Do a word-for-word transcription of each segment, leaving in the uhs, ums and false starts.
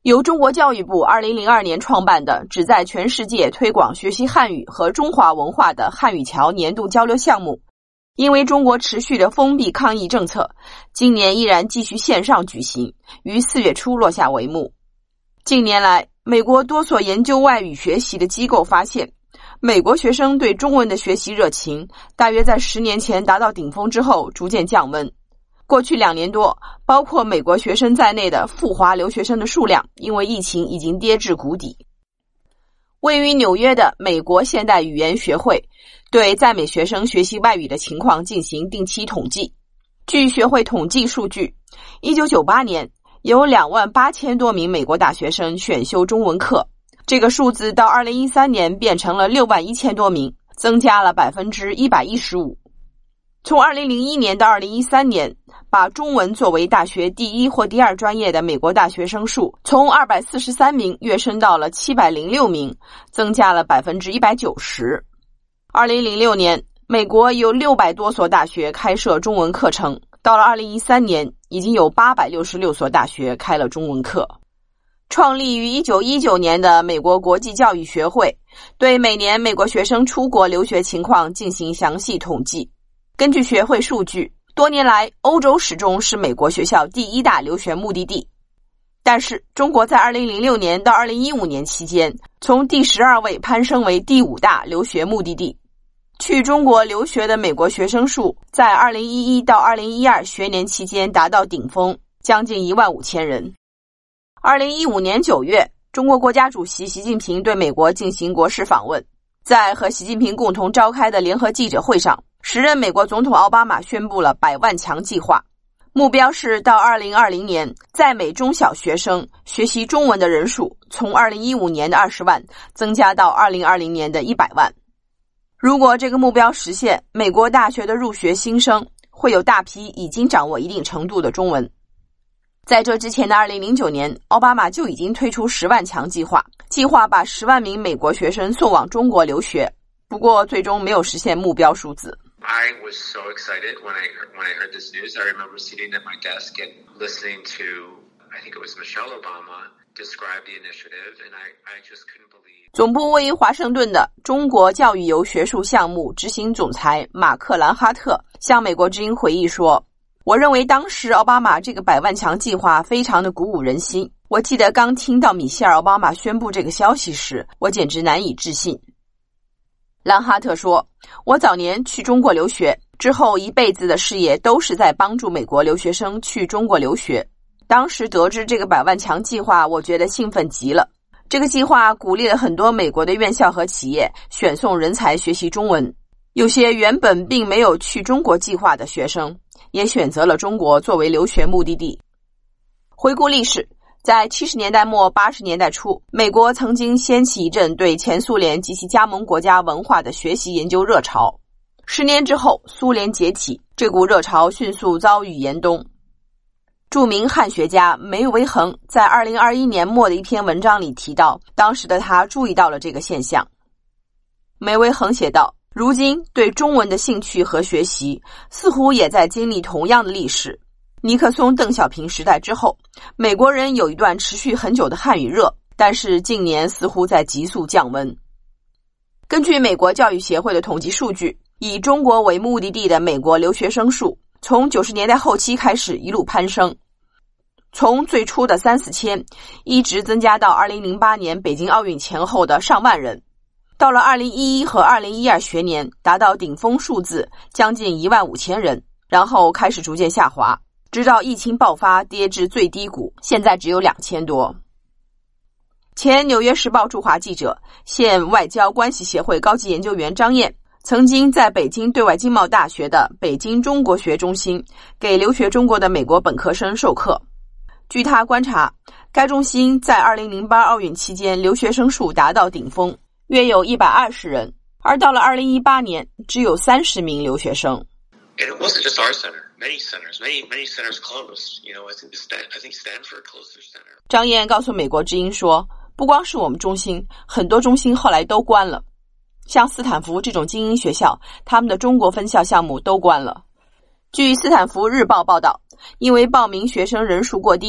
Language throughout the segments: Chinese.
由中国教育部二零零二年创办的旨在全世界推广学习汉语和中华文化的汉语桥年度交流项目，因为中国持续的封闭抗疫政策，今年依然继续线上举行，于四月初落下帷幕。近年来，美国多所研究外语学习的机构发现，美国学生对中文的学习热情大约在十年前达到顶峰之后逐渐降温。过去两年多，包括美国学生在内的赴华留学生的数量因为疫情已经跌至谷底。位于纽约的美国现代语言学会对在美学生学习外语的情况进行定期统计。据学会统计数据，一九九八年有两万八千多名美国大学生选修中文课，这个数字到二零一三年变成了六万一千多名，增加了 百分之一百一十五。从二零零一年到二零一三年，把中文作为大学第一或第二专业的美国大学生数从二百四十三名跃升到了七百零六名，增加了 百分之一百九十。二零零六年，美国有六百多所大学开设中文课程，到了二零一三年，已经有八百六十六所大学开了中文课。创立于一九一九年的美国国际教育学会对每年美国学生出国留学情况进行详细统计。根据学会数据，多年来欧洲始终是美国学校第一大留学目的地。但是中国在二零零六年到二零一五年期间，从第十二位攀升为第五大留学目的地。去中国留学的美国学生数在二零一一到二零一二学年期间达到顶峰，将近一万五千人。二零一五年九月，中国国家主席习近平对美国进行国事访问，在和习近平共同召开的联合记者会上，时任美国总统奥巴马宣布了百万强计划，目标是到二零二零年，在美中小学生学习中文的人数从二零一五年的二十万增加到二零二零年的一百万。如果这个目标实现，美国大学的入学新生会有大批已经掌握一定程度的中文。在这之前的二零零九年，奥巴马就已经推出十万强计划，计划把十万名美国学生送往中国留学，不过最终没有实现目标数字。 I was so excited when I heard, when I heard this news. I remember sitting at my desk and listening to, I think it was Michelle Obama, describe the initiative, and I, I just couldn't believe. 总部位于华盛顿的中国教育游学术项目执行总裁马克·兰哈特向美国之音回忆说，我认为当时奥巴马这个百万强计划非常的鼓舞人心。我记得刚听到米歇尔·奥巴马宣布这个消息时，我简直难以置信。兰哈特说，我早年去中国留学之后，一辈子的事业都是在帮助美国留学生去中国留学。当时得知这个百万强计划，我觉得兴奋极了。这个计划鼓励了很多美国的院校和企业选送人才学习中文，有些原本并没有去中国计划的学生也选择了中国作为留学目的地。回顾历史，在七十年代末八十年代初，美国曾经掀起一阵对前苏联及其加盟国家文化的学习研究热潮。十年之后，苏联解体，这股热潮迅速遭遇严冬。著名汉学家梅维恒在二零二一年末的一篇文章里提到，当时的他注意到了这个现象。梅维恒写道，如今对中文的兴趣和学习似乎也在经历同样的历史。尼克松、邓小平时代之后，美国人有一段持续很久的汉语热，但是近年似乎在急速降温。根据美国教育协会的统计数据，以中国为目的地的美国留学生数从九十年代后期开始一路攀升，从最初的三四千一直增加到二零零八年北京奥运前后的上万人，到了二零一一和二零一二学年达到顶峰数字将近一万五千人，然后开始逐渐下滑，直到疫情爆发跌至最低谷，现在只有两千多。前纽约时报驻华记者、现外交关系协会高级研究员张燕曾经在北京对外经贸大学的北京中国学中心给留学中国的美国本科生授课。据他观察，该中心在二零零八奥运期间留学生数达到顶峰，约有一百二十人，而到了二零一八年只有三十名留学生。 And it wasn't just our center. Many centers, many, many centers closed. You know, I think, Stan, I think Stanford closed their center. 张燕告诉美国之音说，不光是我们中心，很多中心后来都关了。像斯坦福这种精英学校，他们的中国分校项目都关了。据斯坦福日报报道，因为报名学生人数过低，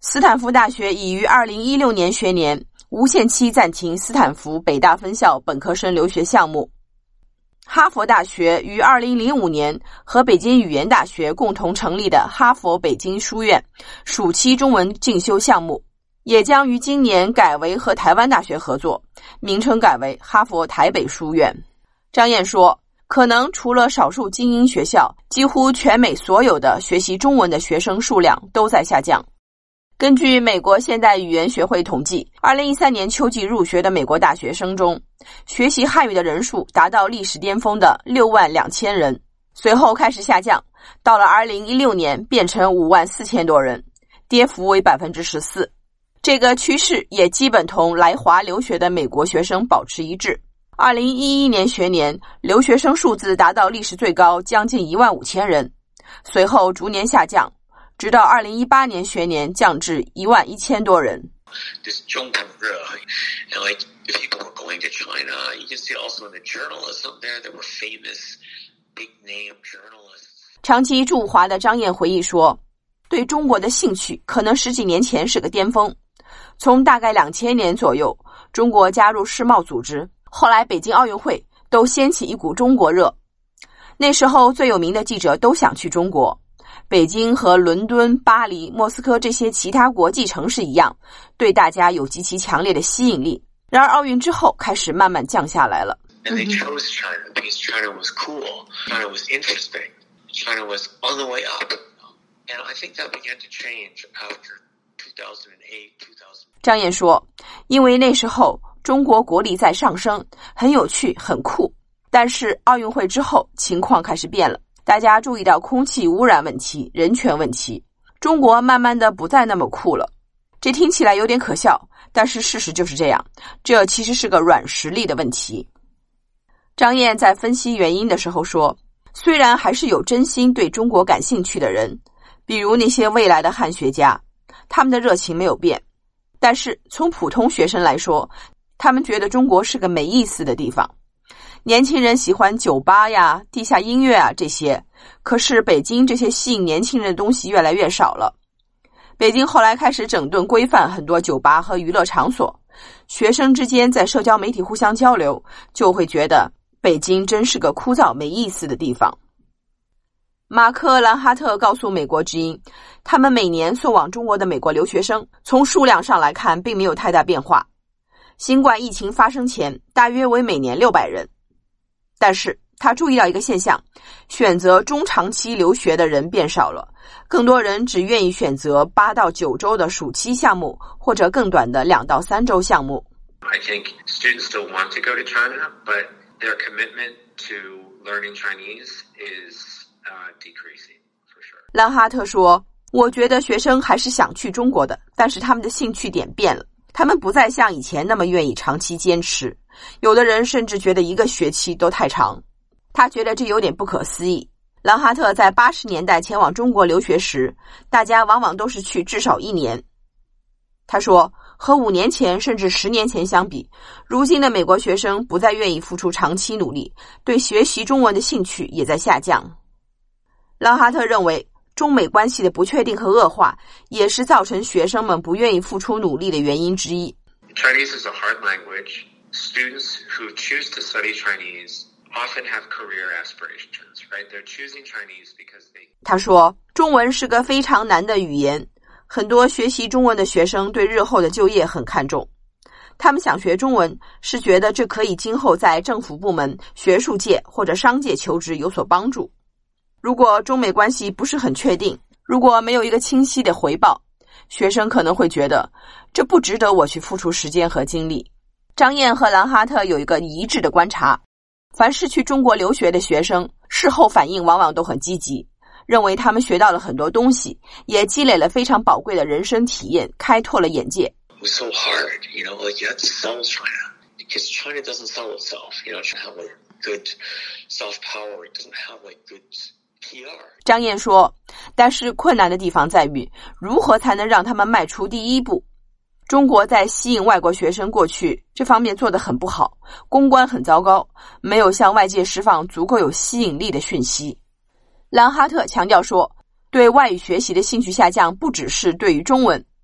斯坦福大学已于二零一六年学年无限期暂停斯坦福北大分校本科生留学项目。哈佛大学于二零零五年和北京语言大学共同成立的哈佛北京书院暑期中文进修项目，也将于今年改为和台湾大学合作，名称改为哈佛台北书院。张燕说，可能除了少数精英学校，几乎全美所有的学习中文的学生数量都在下降。根据美国现代语言学会统计，二零一三年秋季入学的美国大学生中，学习汉语的人数达到历史巅峰的六万两千人，随后开始下降，到了二零一六年变成五万四千多人，跌幅为 百分之十四。 这个趋势也基本同来华留学的美国学生保持一致。二零一一年学年留学生数字达到历史最高，将近一万五千人，随后逐年下降，直到二零一八年学年降至一万一千多人。 This 中国热 and like if people were going to China, you can see also in the journalism there there were famous big name journalists. 长期驻华的张燕回忆说，对中国的兴趣可能十几年前是个巅峰，从大概两千年左右，中国加入世贸组织，后来北京奥运会都掀起一股中国热。那时候最有名的记者都想去中国，北京和伦敦、巴黎、莫斯科这些其他国际城市一样，对大家有极其强烈的吸引力。然而奥运之后开始慢慢降下来了。 And they chose China because China was cool, China was interesting, China was on the way up. And I think that began to change after two thousand eight, two thousand. 张燕说，因为那时候中国国力在上升，很有趣，很酷。但是奥运会之后情况开始变了，大家注意到空气污染问题、人权问题，中国慢慢的不再那么酷了。这听起来有点可笑，但是事实就是这样，这其实是个软实力的问题。张燕在分析原因的时候说，虽然还是有真心对中国感兴趣的人，比如那些未来的汉学家，他们的热情没有变，但是从普通学生来说，他们觉得中国是个没意思的地方。年轻人喜欢酒吧呀、地下音乐啊这些，可是北京这些吸引年轻人的东西越来越少了。北京后来开始整顿规范很多酒吧和娱乐场所，学生之间在社交媒体互相交流，就会觉得北京真是个枯燥没意思的地方。马克·兰哈特告诉美国之音，他们每年送往中国的美国留学生从数量上来看并没有太大变化，新冠疫情发生前大约为每年六百人。但是他注意到一个现象，选择中长期留学的人变少了，更多人只愿意选择八到九周的暑期项目，或者更短的两到三周项目。 I think students still want to go to China, but their commitment to learning Chinese is uh, decreasing, for sure. 兰哈特说，我觉得学生还是想去中国的，但是他们的兴趣点变了，他们不再像以前那么愿意长期坚持，有的人甚至觉得一个学期都太长。他觉得这有点不可思议。兰哈特在八十年代前往中国留学时，大家往往都是去至少一年。他说，和五年前甚至十年前相比，如今的美国学生不再愿意付出长期努力，对学习中文的兴趣也在下降。兰哈特认为，中美关系的不确定和恶化也是造成学生们不愿意付出努力的原因之一。 Chinese is a hard language. Students who choose to study Chinese often have career aspirations, right? They're choosing Chinese because they... 他说，中文是个非常难的语言，很多学习中文的学生对日后的就业很看重。他们想学中文，是觉得这可以今后在政府部门、学术界或者商界求职有所帮助。如果中美关系不是很确定，如果没有一个清晰的回报，学生可能会觉得这不值得我去付出时间和精力。张燕和兰哈特有一个一致的观察，凡是去中国留学的学生，事后反应往往都很积极，认为他们学到了很多东西，也积累了非常宝贵的人生体验，开拓了眼界。 It was so hard, you know, like you had to sell China because China doesn't sell itself, you know, it doesn't have like good soft power, it doesn't have like good P R. 张燕说，但是困难的地方在于如何才能让他们迈出第一步。中国在吸引外国学生过去这方面做得很不好，公关很糟糕，没有向外界释放足够有吸引力的讯息。兰哈特强调说，对外语学习的兴趣下降不只是对于中文，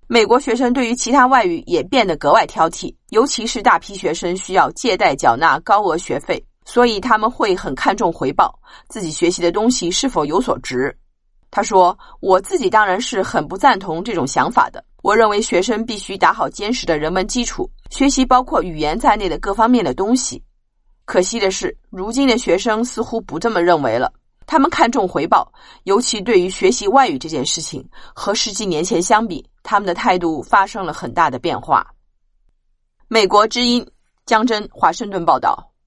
美国学生对于其他外语也变得格外挑剔，尤其是大批学生需要借贷缴纳高额学费，所以他们会很看重回报，自己学习的东西是否有所值。他说，我自己当然是很不赞同这种想法的。我认为学生必须打好坚实的人文基础，学习包括语言在内的各方面的东西。可惜的是，如今的学生似乎不这么认为了。他们看重回报，尤其对于学习外语这件事情，和十几年前相比，他们的态度发生了很大的变化。美国之音，江真，华盛顿报道。